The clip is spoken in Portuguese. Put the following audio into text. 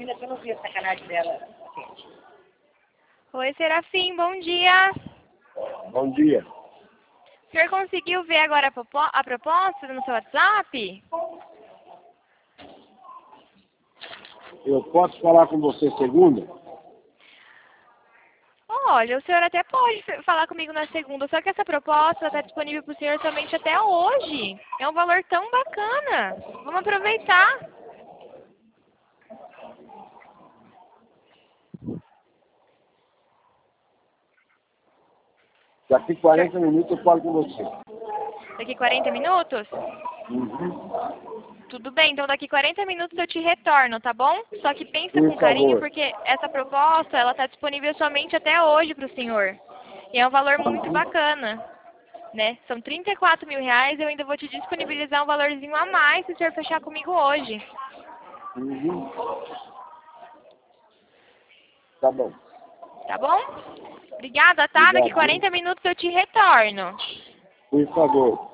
menina que eu não vi a sacanagem dela. Oi, Serafim, bom dia. Bom dia. O senhor conseguiu ver agora a proposta no seu WhatsApp? Eu posso falar com você segunda? Olha, o senhor até pode falar comigo na segunda, só que essa proposta está disponível para o senhor somente até hoje. É um valor tão bacana. Vamos aproveitar. Daqui 40 minutos eu falo com você. Daqui 40 minutos? Tudo bem, então daqui 40 minutos eu te retorno, tá bom? Só que pensa Por com carinho, favor. porque essa proposta, ela está disponível somente até hoje para o senhor. E é um valor muito bacana, né? São 34 mil reais, eu ainda vou te disponibilizar um valorzinho a mais se o senhor fechar comigo hoje. Tá bom. Tá bom? Obrigada, tá? Obrigado. Daqui 40 minutos eu te retorno. Por favor.